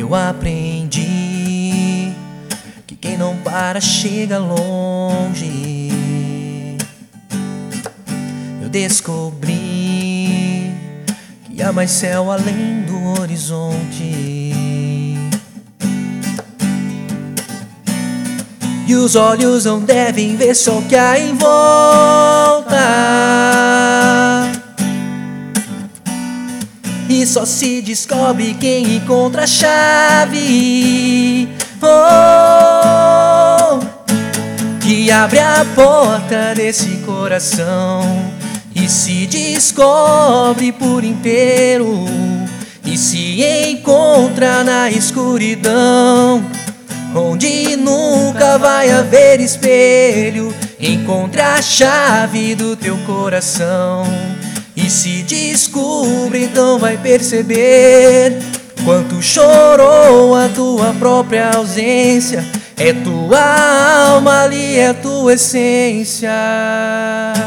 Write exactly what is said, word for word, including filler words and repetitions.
eu aprendi que quem não para chega longe. Eu descobri que há mais céu além do horizonte. E os olhos não devem ver só o que há em volta. E só se descobre quem encontra a chave, oh, que abre a porta desse coração e se descobre por inteiro e se encontra na escuridão, onde nunca vai haver espelho. Encontre a chave do teu coração e se descubra, então vai perceber quanto chorou a tua própria ausência. É tua alma ali, é tua essência.